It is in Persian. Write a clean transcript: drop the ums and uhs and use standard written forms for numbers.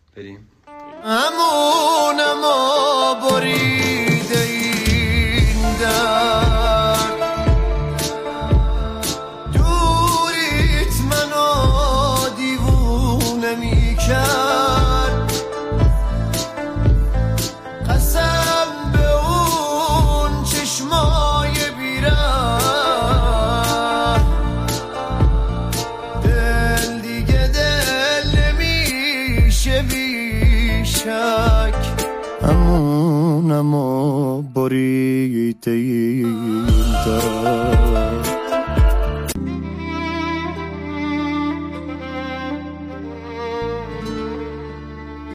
بریم. اما بریده این درد، دوریت منو دیوونه میکرد، قسم به اون چشمای بیرم، دل دیگه دل نمیشه بیشک. اما بریده این درد